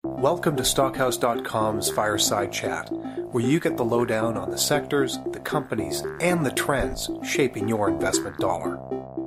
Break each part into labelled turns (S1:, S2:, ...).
S1: Welcome to Stockhouse.com's Fireside Chat, where you get the lowdown on the sectors, the companies, and the trends shaping your investment dollar.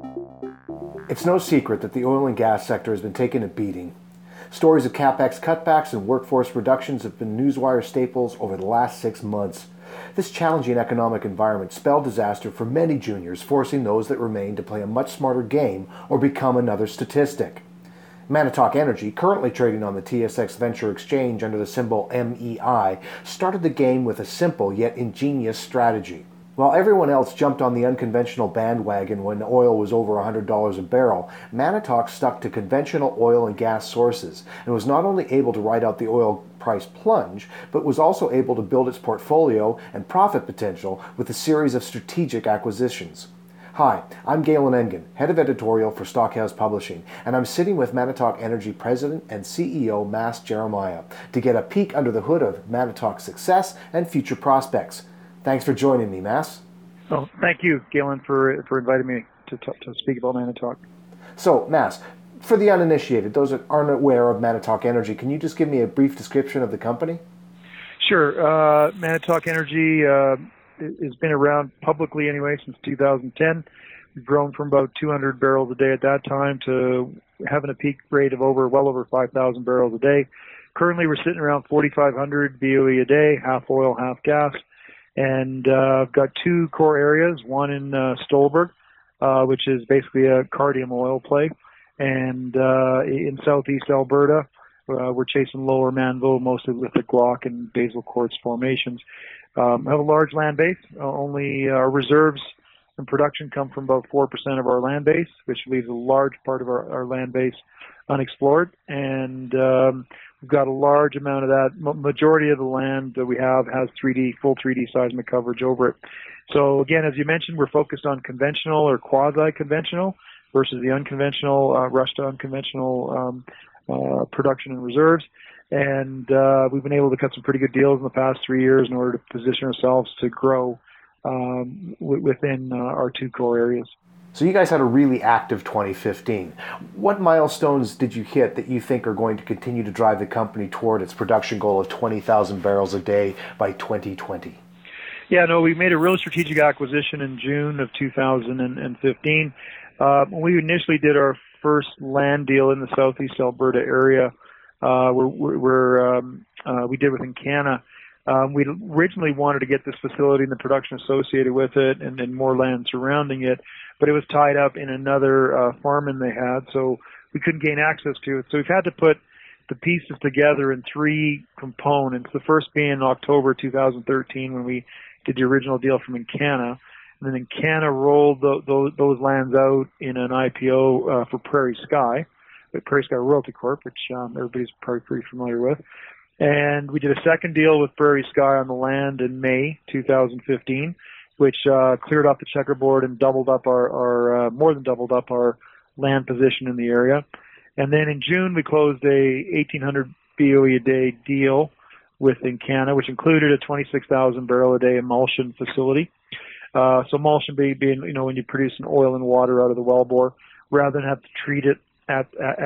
S2: It's no secret that the oil and gas sector has been taking a beating. Stories of capex cutbacks and workforce reductions have been newswire staples over the last 6 months. This challenging economic environment spelled disaster for many juniors, forcing those that remain to play a much smarter game or become another statistic. Manitowoc Energy, currently trading on the TSX Venture Exchange under the symbol MEI, started the game with a simple yet ingenious strategy. While everyone else jumped on the unconventional bandwagon when oil was over $100 a barrel, Manitowoc stuck to conventional oil and gas sources and was not only able to ride out the oil price plunge, but was also able to build its portfolio and profit potential with a series of strategic acquisitions. Hi, I'm Galen Engen, Head of Editorial for Stockhouse Publishing, and I'm sitting with Manitowoc Energy President and CEO Mas Jeremiah to get a peek under the hood of Manitowoc's success and future prospects. Thanks for joining me, Mas.
S3: Oh, thank you, Galen, for inviting me to speak about Manitowoc.
S2: So, Mas, for the uninitiated, those that aren't aware of Manitowoc Energy, can you just give me a brief description of the company?
S3: Sure. Manitowoc Energy has been around publicly anyway since 2010. We've grown from about 200 barrels a day at that time to having a peak rate of well over 5,000 barrels a day. Currently, we're sitting around 4,500 BOE a day, half oil, half gas. And I've got two core areas, one in Stolberg, which is basically a Cardium oil play, and in southeast Alberta, we're chasing lower Manville, mostly with the Glauc and Basal Quartz formations. We have a large land base. Only our reserves and production come from about 4% of our land base, which leaves a large part of our land base unexplored. And we've got a large amount of that. Majority of the land that we have has full 3D seismic coverage over it. So again, as you mentioned, we're focused on conventional or quasi-conventional versus the unconventional, rush to unconventional production and reserves. And we've been able to cut some pretty good deals in the past 3 years in order to position ourselves to grow within our two core areas.
S2: So you guys had a really active 2015. What milestones did you hit that you think are going to continue to drive the company toward its production goal of 20,000 barrels a day by 2020?
S3: Yeah, no, we made a really strategic acquisition in June of 2015. When we initially did our first land deal in the southeast Alberta area, we did with Encana. We originally wanted to get this facility and the production associated with it and more land surrounding it, but it was tied up in another farm-in they had, so we couldn't gain access to it. So we've had to put the pieces together in three components, the first being October 2013 when we did the original deal from Encana, and then Encana rolled those lands out in an IPO for Prairie Sky Royalty Corp, which everybody's probably pretty familiar with. And we did a second deal with Prairie Sky on the land in May 2015, which cleared off the checkerboard and more than doubled up our land position in the area. And then in June, we closed a 1,800 BOE a day deal with Encana, which included a 26,000 barrel a day emulsion facility. So emulsion being, when you produce an oil and water out of the wellbore, rather than have to treat it at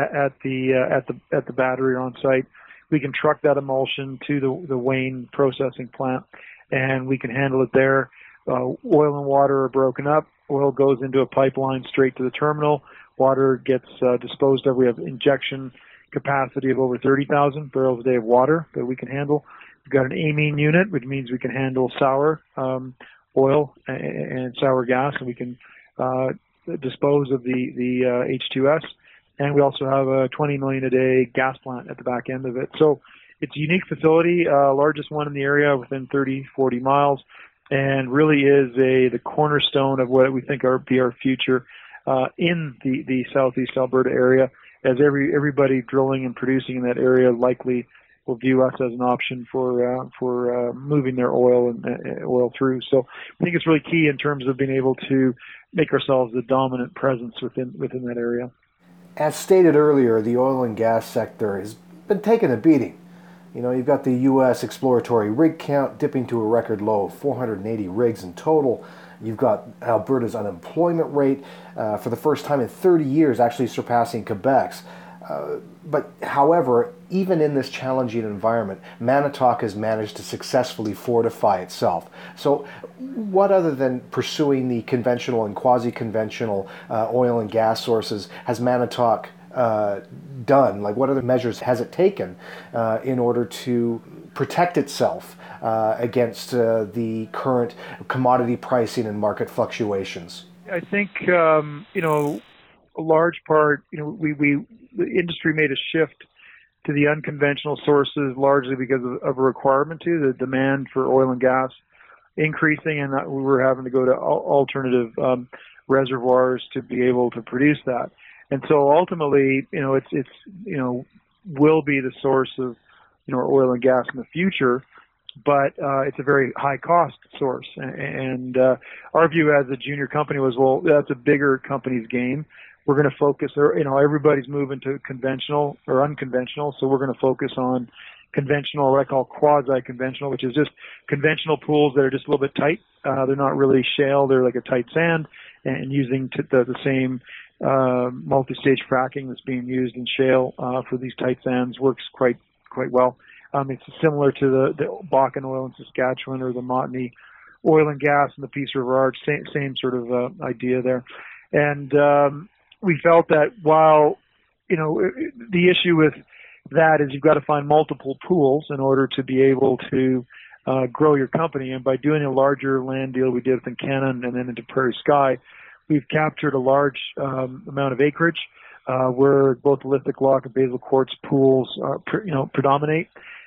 S3: the battery or on site, we can truck that emulsion to the Wayne processing plant, and we can handle it there. Oil and water are broken up. Oil goes into a pipeline straight to the terminal. Water gets disposed of. We have injection capacity of over 30,000 barrels a day of water that we can handle. We've got an amine unit, which means we can handle sour oil and sour gas, and we can dispose of the H2S. And we also have a 20 million a day gas plant at the back end of it. So it's a unique facility, largest one in the area within 30, 40 miles, and really is the cornerstone of what we think be our future in the southeast Alberta area, as everybody drilling and producing in that area likely will view us as an option for moving their oil through. So I think it's really key in terms of being able to make ourselves the dominant presence within that area.
S2: As stated earlier, the oil and gas sector has been taking a beating. You've got the U.S. exploratory rig count dipping to a record low of 480 rigs in total. You've got Alberta's unemployment rate for the first time in 30 years actually surpassing Quebec's. But however, even in this challenging environment, Manitowoc has managed to successfully fortify itself. So what other than pursuing the conventional and quasi-conventional oil and gas sources has Manitowoc done? Like, what other measures has it taken in order to protect itself against the current commodity pricing and market fluctuations?
S3: I think, a large part, the industry made a shift to the unconventional sources largely because of a requirement to the demand for oil and gas increasing, and that we were having to go to alternative reservoirs to be able to produce that. And so ultimately, it's will be the source of, oil and gas in the future, but it's a very high cost source. And our view as a junior company was, well, that's a bigger company's game. We're going to focus, everybody's moving to conventional or unconventional, so we're going to focus on conventional, what I call quasi-conventional, which is just conventional pools that are just a little bit tight. They're not really shale, they're like a tight sand, and using the same multi-stage fracking that's being used in shale for these tight sands works quite well. It's similar to the Bakken oil in Saskatchewan or the Montney oil and gas in the Peace River Arch, same sort of idea there. And we felt that while, the issue with that is you've got to find multiple pools in order to be able to grow your company. And by doing a larger land deal we did with Encana and then into Prairie Sky, we've captured a large amount of acreage where both lithic lock and basal quartz pools predominate.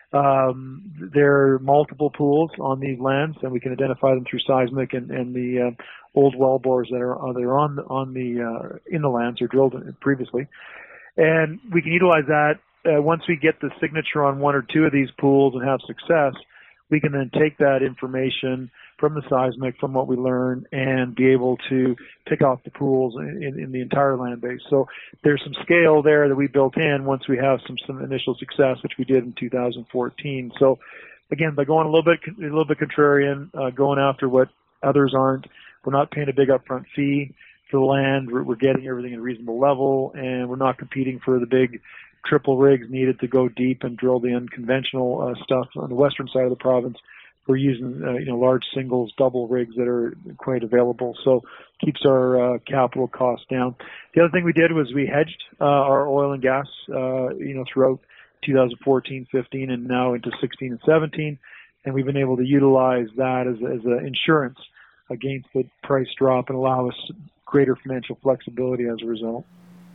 S3: There are multiple pools on these lands, and we can identify them through seismic and the old well bores that are on the in the lands or drilled previously, and we can utilize that once we get the signature on one or two of these pools and have success. We can then take that information from the seismic, from what we learn, and be able to pick off the pools in the entire land base. So there's some scale there that we built in once we have some initial success, which we did in 2014. So again, by going a little bit contrarian, going after what others aren't, we're not paying a big upfront fee for the land. We're getting everything at a reasonable level, and we're not competing for the big triple rigs needed to go deep and drill the unconventional stuff on the western side of the province. We're using large singles, double rigs that are quite available, so keeps our capital costs down. The other thing we did was we hedged our oil and gas, throughout 2014, 15, and now into 16 and 17, and we've been able to utilize that as an insurance against the price drop and allow us greater financial flexibility as a result.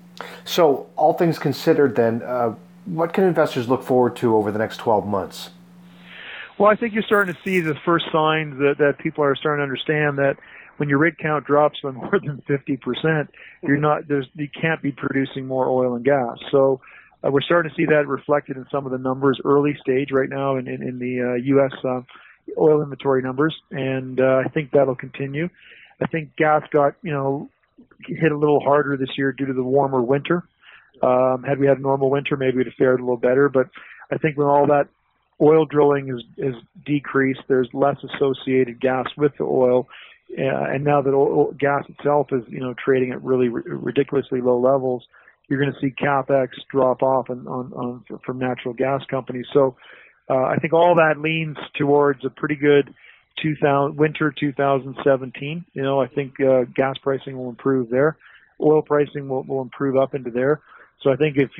S2: So, all things considered, then, what can investors look forward to over the next 12 months?
S3: Well, I think you're starting to see the first signs that people are starting to understand that when your rig count drops by more than 50%, you can't be producing more oil and gas. So we're starting to see that reflected in some of the numbers early stage right now in the U.S. Oil inventory numbers, and I think that'll continue. I think gas got hit a little harder this year due to the warmer winter. Had we had a normal winter, maybe we'd have fared a little better. But I think when all that oil drilling is decreased, there's less associated gas with the oil, and now that gas itself is trading at really ridiculously low levels, you're going to see capex drop off from natural gas companies. So I think all that leans towards a pretty good winter 2017. I think gas pricing will improve there. Oil pricing will improve up into there. So I think if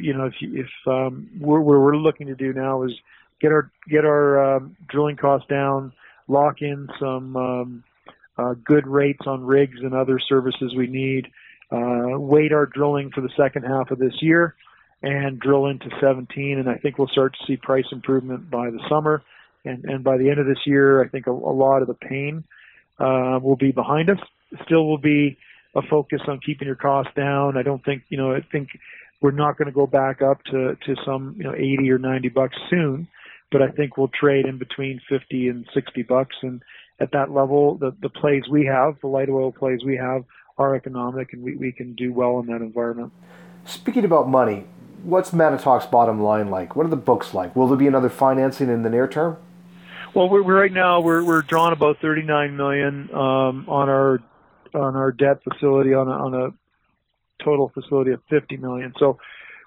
S3: we're looking to do now is get our drilling costs down, lock in some good rates on rigs and other services we need, wait our drilling for the second half of this year, and drill into 17. And I think we'll start to see price improvement by the summer. And by the end of this year, I think a lot of the pain will be behind us. Still will be a focus on keeping your costs down. I don't think, I think we're not going to go back up to some, $80 or $90 soon, but I think we'll trade in between $50 and $60. And at that level, the plays we have, the light oil plays we have, are economic, and we can do well in that environment.
S2: Speaking about money, what's Manitowoc's bottom line like? What are the books like? Will there be another financing in the near term?
S3: Well, right now we're drawing about $39 million on our debt facility on a total facility of $50 million. So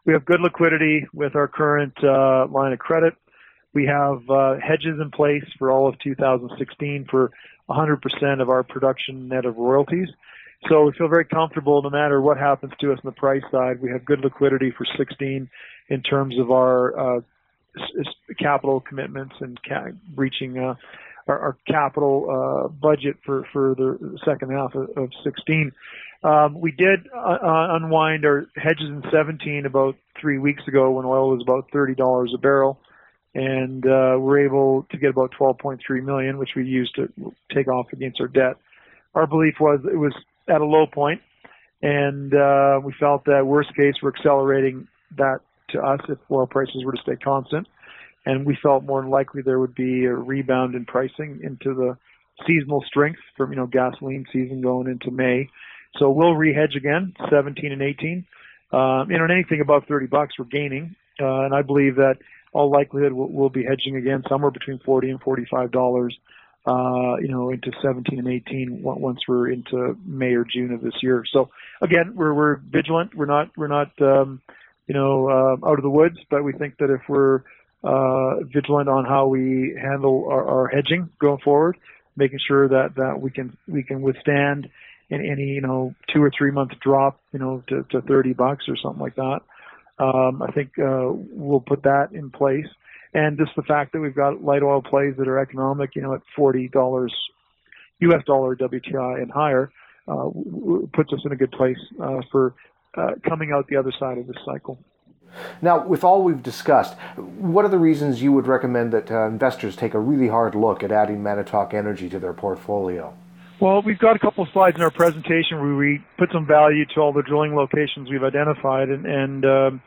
S3: we have good liquidity with our current line of credit. We have hedges in place for all of 2016 for 100% of our production net of royalties. So we feel very comfortable no matter what happens to us on the price side. We have good liquidity for 16 in terms of our capital commitments and reaching our capital budget for the second half of 16. We did unwind our hedges in 17 about 3 weeks ago when oil was about $30 a barrel. And we're able to get about $12.3 million, which we used to take off against our debt. Our belief was it was at a low point, and we felt that worst case we're accelerating that to us if oil prices were to stay constant, and we felt more than likely there would be a rebound in pricing into the seasonal strength from gasoline season going into May. So we'll re-hedge again, 17 and 18. And anything above $30 we're gaining, and I believe that all likelihood we'll be hedging again somewhere between $40 and $45, into 17 and 18 once we're into May or June of this year. So again, we're vigilant. We're not out of the woods, but we think that if we're vigilant on how we handle our hedging going forward, making sure that we can withstand any 2 or 3 month drop to $30 or something like that. I think we'll put that in place, and just the fact that we've got light oil plays that are economic, at $40 US dollar WTI and higher, puts us in a good place for coming out the other side of this cycle.
S2: Now, with all we've discussed, what are the reasons you would recommend that investors take a really hard look at adding Manitowoc Energy to their portfolio?
S3: Well, we've got a couple of slides in our presentation where we put some value to all the drilling locations we've identified, and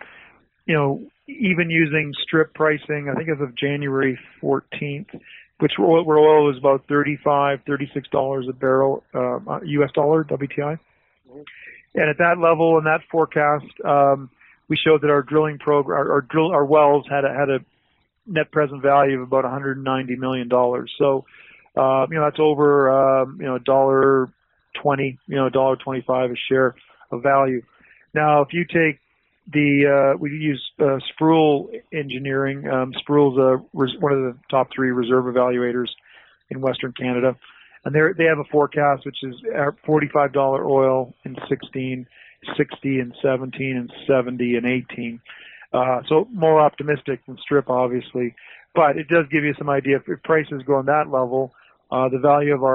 S3: even using strip pricing, I think as of January 14th, where oil was about $35, $36 a barrel US dollar WTI. And at that level and that forecast, we showed that our drilling program, our wells had a net present value of about $190 million. So that's over $1.20, $1.25 a share of value. Now, if you take we use Sproule Engineering. Sproule's one of the top 3 reserve evaluators in Western Canada, and they have a forecast which is $45 oil in 16, 60 in 17, and 70 in 18. So more optimistic than strip, obviously, but it does give you some idea if prices go on that level. The value of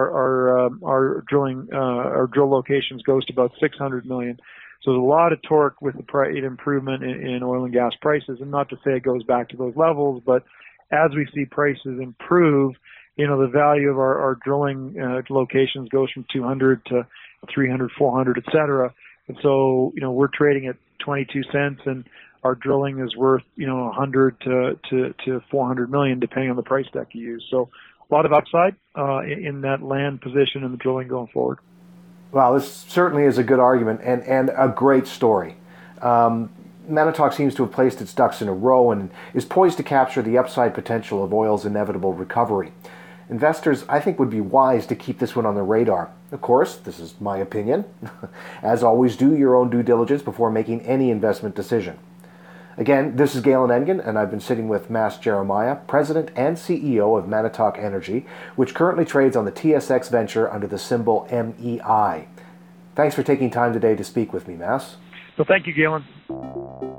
S3: our drilling, our drill locations goes to about $600 million. So there's a lot of torque with the improvement in oil and gas prices, and not to say it goes back to those levels, but as we see prices improve, the value of our drilling locations goes from 200 to 300, 400, et cetera. And so, we're trading at 22 cents, and our drilling is worth, 100 to 400 million, depending on the price deck you use. So a lot of upside in that land position and the drilling going forward.
S2: Well, this certainly is a good argument and a great story. Manitowoc seems to have placed its ducks in a row and is poised to capture the upside potential of oil's inevitable recovery. Investors, I think, would be wise to keep this one on their radar. Of course, this is my opinion. As always, do your own due diligence before making any investment decision. Again, this is Galen Engen, and I've been sitting with Mas Jeremiah, President and CEO of Manitowoc Energy, which currently trades on the TSX Venture under the symbol MEI. Thanks for taking time today to speak with me, Mas.
S3: Well, thank you, Galen.